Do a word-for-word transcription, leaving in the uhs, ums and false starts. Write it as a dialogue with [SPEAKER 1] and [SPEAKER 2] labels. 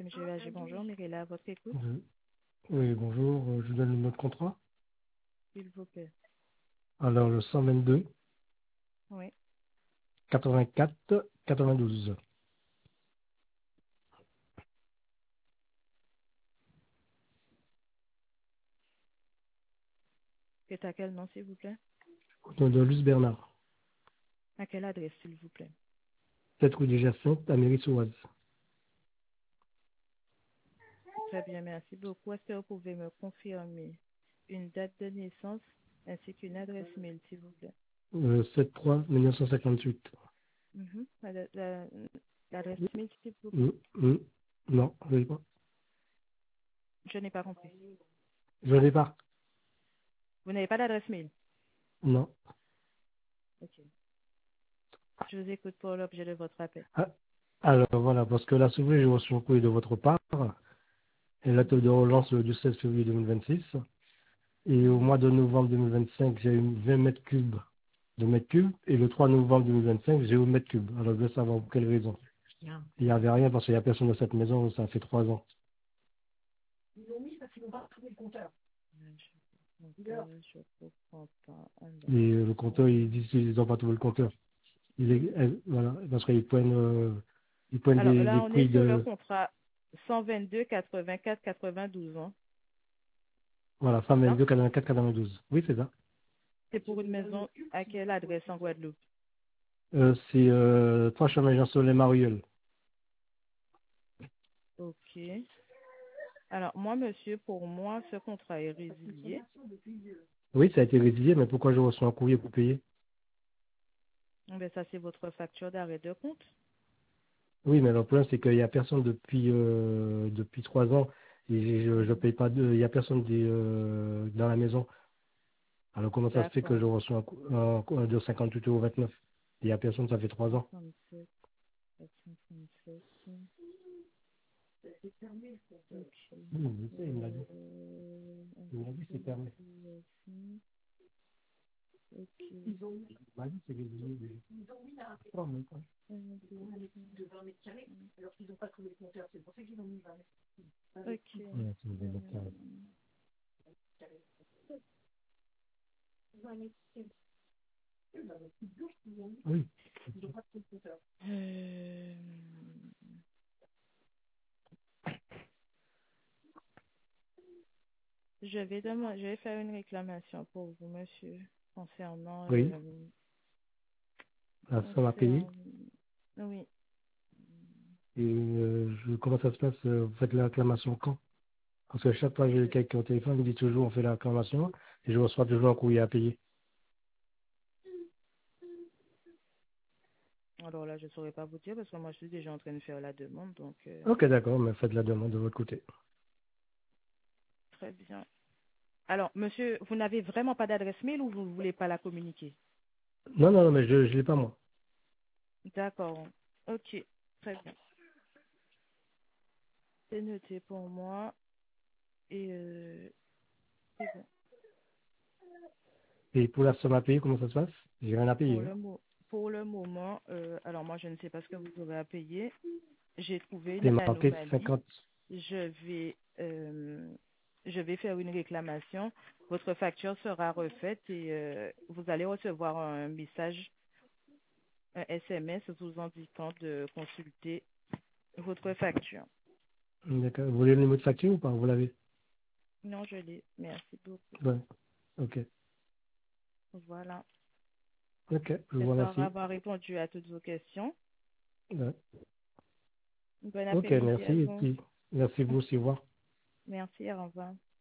[SPEAKER 1] M G V A G, bonjour, Mirella, à votre écoute,
[SPEAKER 2] Oui, oui, bonjour, euh, je vous donne le numéro de contrat.
[SPEAKER 1] s'il vous plaît.
[SPEAKER 2] Alors, le cent vingt-deux,
[SPEAKER 1] Oui.
[SPEAKER 2] quatre-vingt-quatre, quatre-vingt-douze.
[SPEAKER 1] C'est à quel nom, s'il vous plaît?
[SPEAKER 2] Au nom de Luce Bernard.
[SPEAKER 1] À quelle adresse, s'il vous plaît?
[SPEAKER 2] sept rue des Jacinthes, à Mairie-Souaze.
[SPEAKER 1] Très bien, merci beaucoup. Est-ce que vous pouvez me confirmer une date de naissance ainsi qu'une adresse mail, s'il vous plaît?
[SPEAKER 2] Euh, sept trois mille neuf cent cinquante-huit.
[SPEAKER 1] Mhm. La- la- L'adresse mail, s'il vous plaît?
[SPEAKER 2] Hum, hum. Non, je l'ai pas.
[SPEAKER 1] Je n'ai pas compris.
[SPEAKER 2] Je l'ai pas.
[SPEAKER 1] Vous n'avez pas d'adresse mail?
[SPEAKER 2] Non.
[SPEAKER 1] Ok. Je vous écoute pour l'objet de votre appel.
[SPEAKER 2] Ah, alors, voilà, parce que là, si vous voulez, j'ai reçu un courrier de votre part, et la table de relance le du seize février deux mille vingt-six. Et au
[SPEAKER 1] Mhm.
[SPEAKER 2] mois de novembre deux mille vingt-cinq, j'ai eu vingt mètres cubes de mètres cubes, et le trois novembre deux mille vingt-cinq, j'ai eu mètres cubes. Alors, je veux savoir pour quelle raison. Il n'y avait rien parce qu'il n'y a personne dans cette maison, ça fait trois ans.
[SPEAKER 1] Je je comprends pas. Alors,
[SPEAKER 2] Et le compteur, ils disent qu'ils n'ont pas trouvé le compteur. Il est, elle- voilà, parce qu'ils prennent, euh, ils prennent
[SPEAKER 1] alors
[SPEAKER 2] des,
[SPEAKER 1] là,
[SPEAKER 2] des
[SPEAKER 1] on est
[SPEAKER 2] prix
[SPEAKER 1] sur le
[SPEAKER 2] de,
[SPEAKER 1] contrat cent vingt-deux quatre-vingt-quatre quatre-vingt-douze ans.
[SPEAKER 2] voilà,
[SPEAKER 1] C'est
[SPEAKER 2] femme
[SPEAKER 1] ça?
[SPEAKER 2] vingt-deux, quatre-vingt-quatre, quatre-vingt-douze. Oui, c'est ça.
[SPEAKER 1] C'est pour une maison à quelle adresse en Guadeloupe?
[SPEAKER 2] Euh, c'est, euh, trois chemins Jean Soleil Mariol.
[SPEAKER 1] Ok. Alors, moi, monsieur, pour moi, ce contrat est résilié.
[SPEAKER 2] Oui, ça a été résilié, mais pourquoi je reçois un courrier pour payer?
[SPEAKER 1] Ben, ça, c'est votre facture d'arrêt de compte.
[SPEAKER 2] Oui, mais le problème, c'est qu'il n'y a personne depuis, euh, depuis trois ans, et je, je
[SPEAKER 1] Mhm.
[SPEAKER 2] paye pas de, il n'y a personne des, euh, dans la maison. Alors, comment ça se fait que
[SPEAKER 1] D'accord.
[SPEAKER 2] je reçois un, cou- un, un de cinquante-huit euros vingt-neuf? Il n'y a personne, ça fait trois ans.
[SPEAKER 1] soixante-sept, sept cent trente-sept. Ok.
[SPEAKER 2] Oui, je sais, il me l'a dit.
[SPEAKER 1] Euh,
[SPEAKER 2] Il me l'a dit, c'est fermé.
[SPEAKER 1] ok.
[SPEAKER 2] Il m'a dit, c'est résilié déjà. Oh, mais quoi.
[SPEAKER 1] Ok.
[SPEAKER 2] Ouais, c'est des mètres carrés. Oui.
[SPEAKER 1] Euh, je vais demander, je vais faire une réclamation pour vous, monsieur, concernant,
[SPEAKER 2] Oui.
[SPEAKER 1] euh,
[SPEAKER 2] La somme à payer.
[SPEAKER 1] concernant, oui.
[SPEAKER 2] Et euh, je, comment ça se passe? euh, Vous faites la réclamation quand? Parce que chaque fois que j'ai quelqu'un au téléphone, il me dit toujours on fait la réclamation et je reçois toujours un courrier à payer.
[SPEAKER 1] Alors là, je ne saurais pas vous dire parce que moi, je suis déjà en train de faire la demande, donc euh,
[SPEAKER 2] Ok, d'accord, mais faites la demande de votre côté.
[SPEAKER 1] très bien. Alors, monsieur, vous n'avez vraiment pas d'adresse mail ou vous ne voulez pas la communiquer?
[SPEAKER 2] Non, non, non, mais je ne l'ai pas moi.
[SPEAKER 1] D'accord. Ok, très bien. C'est noté pour moi et euh, c'est bon.
[SPEAKER 2] Et pour la somme à payer, comment ça se passe? J'ai rien à
[SPEAKER 1] Pour
[SPEAKER 2] payer. Hein.
[SPEAKER 1] le, mo- pour le moment, euh, alors moi, je ne sais pas ce que vous aurez à payer. J'ai trouvé
[SPEAKER 2] C'est
[SPEAKER 1] une
[SPEAKER 2] marqué
[SPEAKER 1] anomalie.
[SPEAKER 2] cinquante.
[SPEAKER 1] Je vais, euh, je vais faire une réclamation. Votre facture sera refaite et euh, vous allez recevoir un message, un S M S vous indiquant de consulter votre facture.
[SPEAKER 2] D'accord. Vous voulez le numéro de facture ou pas? Vous l'avez?
[SPEAKER 1] Non, je l'ai. Merci beaucoup.
[SPEAKER 2] Ouais. Ok.
[SPEAKER 1] Voilà.
[SPEAKER 2] Ok, je vous
[SPEAKER 1] J'espère
[SPEAKER 2] remercie.
[SPEAKER 1] avoir répondu à toutes vos questions.
[SPEAKER 2] Ouais.
[SPEAKER 1] Bon
[SPEAKER 2] Ok,
[SPEAKER 1] après-midi
[SPEAKER 2] merci.
[SPEAKER 1] à
[SPEAKER 2] Et
[SPEAKER 1] vous.
[SPEAKER 2] puis, merci vous aussi. Au revoir.
[SPEAKER 1] Merci, au revoir.